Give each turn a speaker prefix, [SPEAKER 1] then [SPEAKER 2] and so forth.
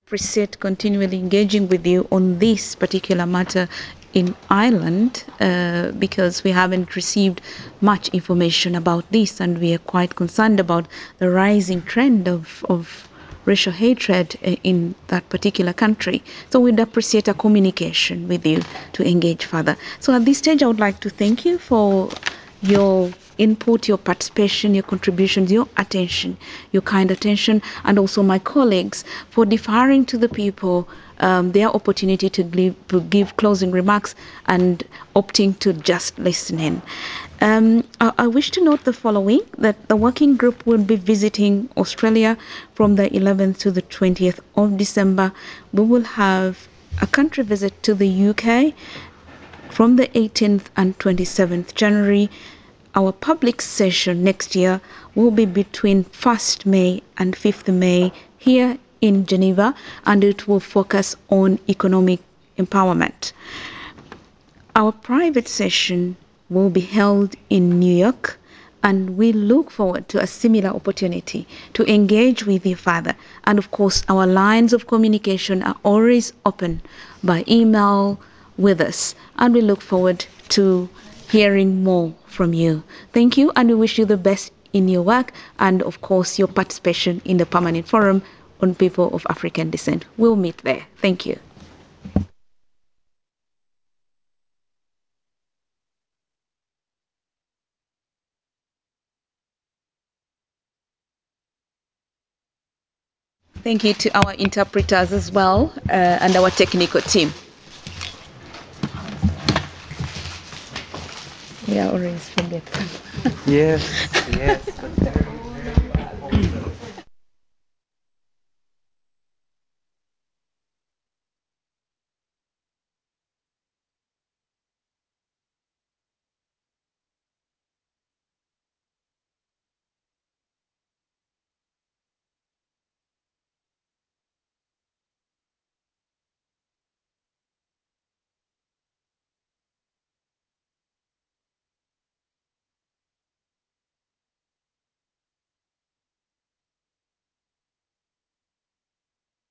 [SPEAKER 1] appreciate continually engaging with you on this particular matter in Ireland because we haven't received much information about this, and we are quite concerned about the rising trend of racial hatred in that particular country. So we'd appreciate a communication with you to engage further. So at this stage, I would like to thank you for your input, your participation, your contributions, your attention, your kind attention, and also my colleagues for deferring to the people their opportunity to give closing remarks and opting to just listen in. I wish to note the following, that the working group will be visiting Australia from the 11th to the 20th of December. We will have a country visit to the UK from the 18th and 27th January. Our public session next year will be between 1st May and 5th May here in Geneva, and it will focus on economic empowerment. Our private session will be held in New York, and we look forward to a similar opportunity to engage with you further. And of course, our lines of communication are always open by email with us, and we look forward to hearing more from you. Thank you, and we wish you the best in your work and, of course, your participation in the Permanent Forum on People of African Descent. We'll meet there. Thank you. Thank you to our interpreters as well and our technical team. We are always forgetful.
[SPEAKER 2] Yes, yes.